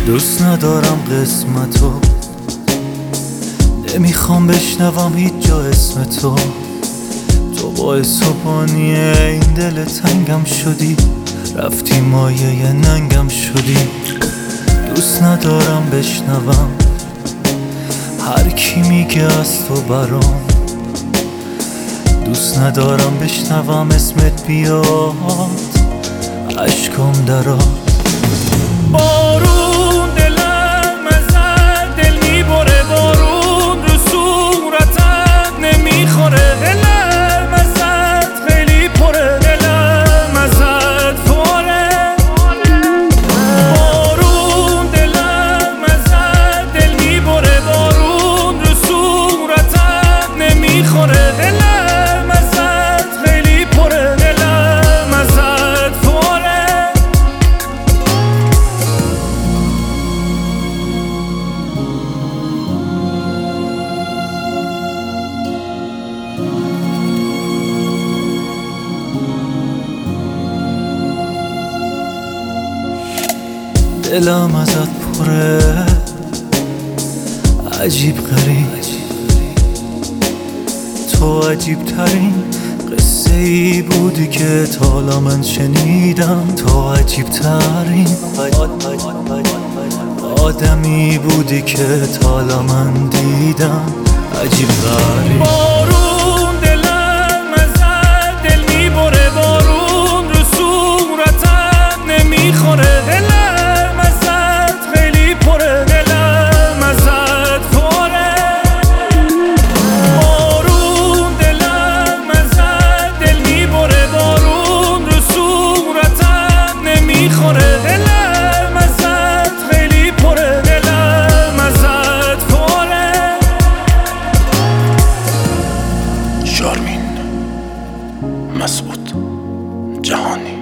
دوست ندارم قسمتو، نمیخوام بشنوم هیچ جا اسم تو. تو باعث و بانی این دل تنگم شدی، رفتی مایه ننگم شدی. دوست ندارم بشنوم هر کی میگه از تو برام، دوست ندارم بشنوم اسمت بیاد عشقم درات. بارون دلم ازت دل میبره، بارون رو صورتت نمیخوره. دلم ازت خیلی پره، دلم ازت پره. بارون دلم ازت دل میبره، بارون رو صورتت نمیخوره. دلم ازت خیلی پره، دلم ازت پره. دلم ازت پره، عجیب غریب. تو عجیب ترین قصه ای بودی که تا حالا من شنیدم. تو عجیب ترین آدمی بودی که تا حالا من دیدم. عجیب غریب. بارون دلم ازت دل میبره، بارون رو صورتت نمیخوره. دلم ازت خیلی پره، دلم ازت پره. بارون دلم ازت دل میبره، بارون رو صورتت نمیخوره. دلم ازت خیلی پره، دلم ازت پره. شارمین مسعود جهانی.